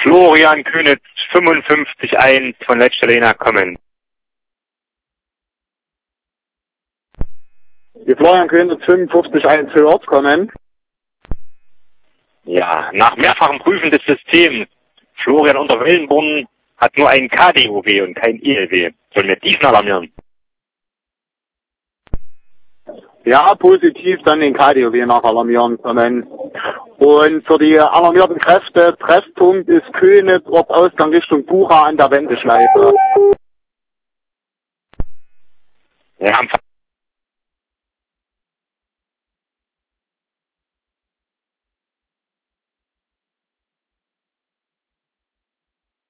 Florian Könitz 55-1 von Letztelena kommen. Die Florian Könitz 55-1 hört kommen. Ja, nach mehrfachem Prüfen des Systems, Florian unter Wellenborn hat nur ein KDOW und kein ILW. Sollen wir diesen alarmieren? Ja, positiv dann den KDOW nach alarmieren kommen. Und für die alarmierten Kräfte, Treffpunkt ist Könitz, Ortsausgang Richtung Bucha an der Wendeschleife. Ja, am